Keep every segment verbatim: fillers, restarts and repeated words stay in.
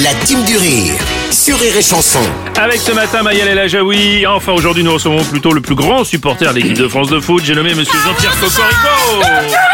La team du rire sur Rire et Chanson. Avec ce matin Mayel El Ajaoui. Enfin aujourd'hui nous recevons plutôt le plus grand supporter de l'équipe de France de foot. J'ai nommé Monsieur Jean-Pierre Cocorico.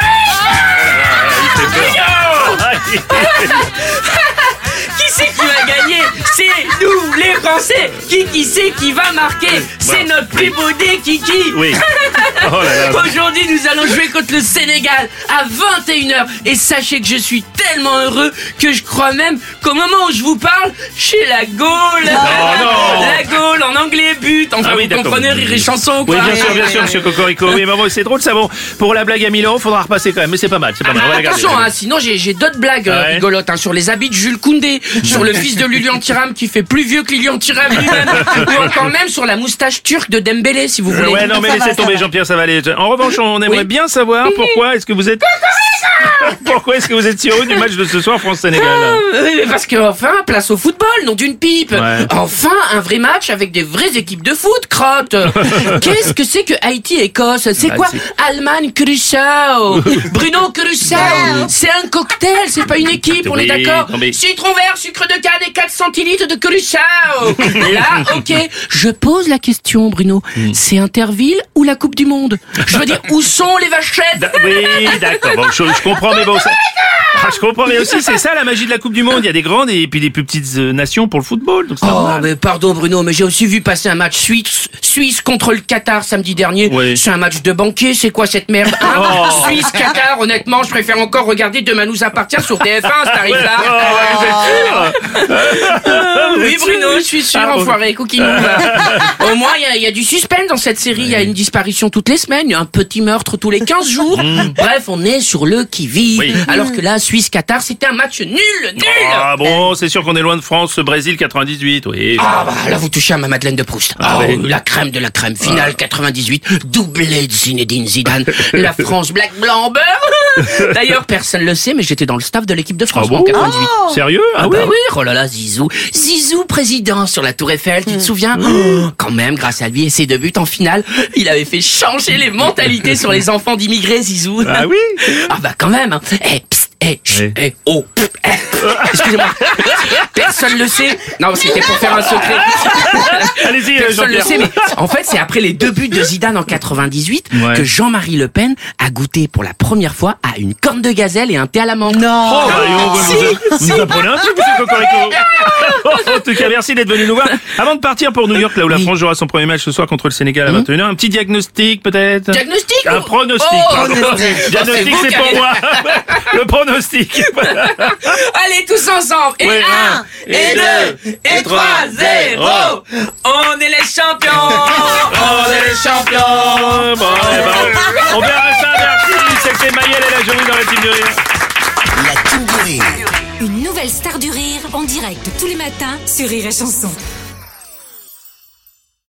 Qui c'est qui va gagner? C'est nous, les Français. Qui qui c'est qui va marquer? C'est notre plus beau dé, Kiki. Oui. Oh là là. Aujourd'hui, nous allons jouer contre le Sénégal à vingt et une heures. Et sachez que je suis tellement heureux que je crois même qu'au moment où je vous parle, j'ai la Gaule. non. La Gaule en anglais, but. Enfin, Ah oui, vous d'accord. comprenez, Rire et Chanson, quoi. Oui, bien sûr, bien sûr, Monsieur Cocorico. Oui, maman, c'est drôle, ça. Bon, pour la blague à mille euros, faudra repasser quand même. Mais c'est pas mal, c'est pas mal. On va la garder. Attention, hein, sinon j'ai j'ai d'autres blagues euh, Ouais. rigolotes hein, sur les habits de Jules Koundé, sur le fils de Lilian Thuram qui fait plus vieux que Lilian Thuram lui-même, ou encore même sur la moustache turque de Dembélé, si vous Euh, voulez. ouais, non, mais Ça va, laissez ça tomber, va. Jean-Pierre, ça va aller. En revanche, on aimerait Oui. bien savoir pourquoi est-ce que vous êtes... Pourquoi est-ce que vous êtes si heureux du match de ce soir France-Sénégal? Euh, oui, mais parce que enfin, place au football, non d'une pipe. Ouais. Enfin, un vrai match avec des vraies équipes de foot, crotte. Qu'est-ce que c'est que Haïti-Écosse? C'est Bah, quoi c'est- Allemagne Curaçao? Bruno Curaçao? C'est un cocktail, c'est pas une équipe, on Oui, est d'accord? non, mais- Citron vert, sucre de canne et quatre centilitres de Curaçao. Là, ok. Je pose la question, Bruno. C'est Interville ou la Coupe du Monde? Je veux dire, où sont les vachettes? Da- Oui, d'accord. Bon, je, je comprends, mais bon, ça... Ah, je comprends, mais aussi, c'est ça la magie de la Coupe du Monde. Il y a des grandes et puis des plus petites euh, nations pour le football. Donc c'est Oh, normal. mais pardon Bruno, mais j'ai aussi vu passer un match Suisse, Suisse contre le Qatar samedi dernier. Oui. C'est un match de banquier, c'est quoi cette merde hein Oh. Suisse, Qatar, honnêtement, je préfère encore regarder Demain nous appartient sur T F un, ce tarif-là. Oh, vous êtes sûr? Oui Bruno, je suis sûr, Ah, bon. enfoiré, coquinou. Au moins, il y a- il y, a du suspense dans cette série. Il y a une disparition toutes les semaines, il y a un petit meurtre tous les quinze jours. Bref, on est sur le qui-vive. Oui. Alors que là, Suisse-Qatar, c'était un match nul, nul. Ah bon, c'est sûr qu'on est loin de France, Brésil quatre-vingt-dix-huit, oui. Ah bah là vous touchez à ma Madeleine de Proust. Ah Oh, oui. la crème de la crème. Finale quatre-vingt-dix-huit, doublé de Zinedine Zidane. La France black blanc beurre. D'ailleurs personne le sait mais j'étais dans le staff de l'équipe de France Ah bon en quatre-vingt-dix-huit. Sérieux? Ah bah oui, oh là là, Zizou. Zizou président sur la Tour Eiffel, tu te souviens? Oh, quand même, grâce à lui et ses deux buts en finale, il avait fait changer les mentalités sur les enfants d'immigrés, Zizou. Ah oui? Ah bah quand même. Hein. Eh, psst, eh, chut, Oui. eh, oh, pff, eh. Excusez-moi. Personne le sait. Non, c'était pour faire un secret. Allez-y, euh, Personne le Jean-Pierre. sait, mais en fait, c'est après les deux buts de Zidane en quatre-vingt-dix-huit Ouais. que Jean-Marie Le Pen a goûté pour la première fois à une corne de gazelle et un thé à la mangue. Oh, bah, dis donc, vous, nous- vous nous apprenez un truc, monsieur Cocorico. En tout cas, merci d'être venu nous voir. Avant de partir pour New York, là où la Oui. France jouera son premier match ce soir contre le Sénégal à vingt et une heures, un petit diagnostic peut-être? Diagnostic Un ou- pronostic, Oh, pardon. pronostic. Diagnostic, Oh, c'est vous c'est qui pour avez- moi. Le pronostic. Allez, tous ensemble. Et Oui. un, et deux, et trois, zéro. On est les champions. On est les champions. Bon, eh ben, on, on verra ça, merci. C'était Mayel et la journée dans la team du rire. La team du rire. Une nouvelle star du rire en direct tous les matins sur Rire et Chanson.